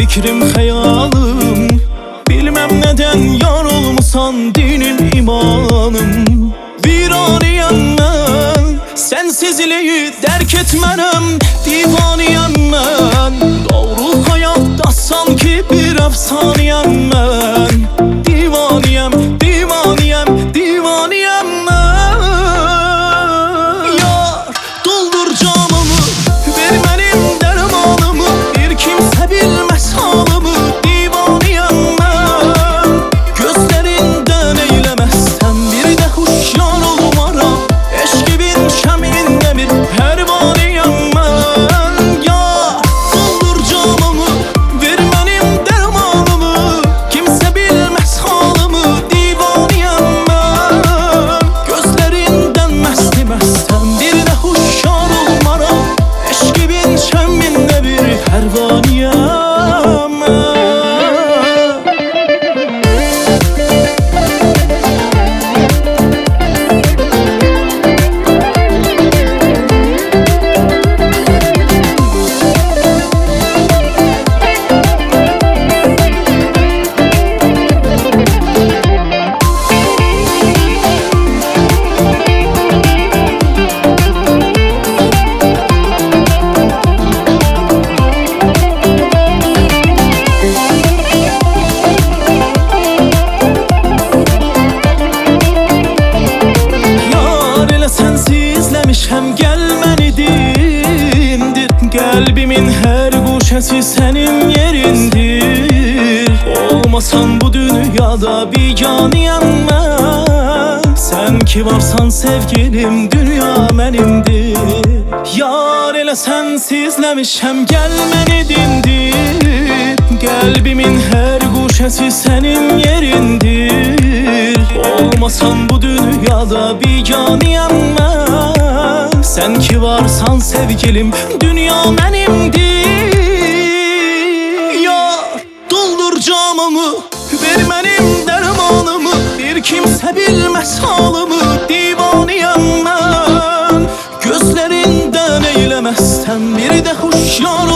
fikrim xəyalım. Bilməm nədən yar olmusan dinim imanım. Viraniyəm mən, sənsizliyi dərk etmənəm. Divaniyəm mən, doğru həyatda sanki bir əfsaniyəm mən. Divaniyəm, divaniyəm, divaniyəm mən. Yar, doldur camımı, ver mənim dərmanımı. Bir kimsə bilməz halımı. Divaniyəm mən, gözlərindən eyləməzsən bir də huşyar olmaram. Eşqibin şəmində bir pərvaniyəm mən. Yar, doldur camımı, ver mənim dərmanımı. Kimsə bilməz halımı. Divaniyəm mən, gözlərindən məstəməzsən bir də huşyar olmaram. Eşqibin şəmində bir pərvaniyəm mən. Həm gəl məni dindir. Qəlbimin hər quşəsi sənin yerindir. Olmasan bu dünyada biganiyəm mən. Sən ki varsan sevgilim, dünya mənimdir. Yar elə sənsizləmişəm, gəl məni dindir. Qəlbimin hər quşəsi sənin yerindir. Olmasan bu dünyada biganiyəm mən. Sən ki varsan sevgilim, dünya mənimdir. Yar, doldur camımı, ver mənim dərmanımı. Bir kimsə bilməz halımı. Divaniyəm mən, gözlərindən eyləməzsən bir də huşyar